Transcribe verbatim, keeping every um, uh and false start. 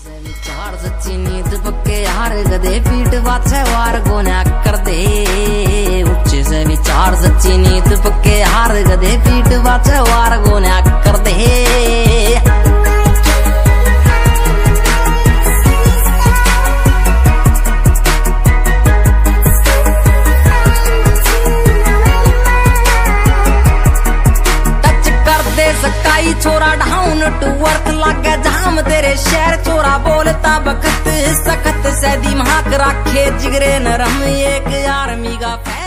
विचार सच्ची नींद पक्के यार गधे पीठ पाछे वार गोना कर दे। ऊंचे से विचार सच्ची नींद पक्के यार गधे पीठ पाछे वार गोना कर दे। सकाई छोरा डाउन टू वर्क लागे जाम तेरे शहर चोरा बोलता बखत सखत से दिमाग रखे जिगरे नरम एक आर्मी का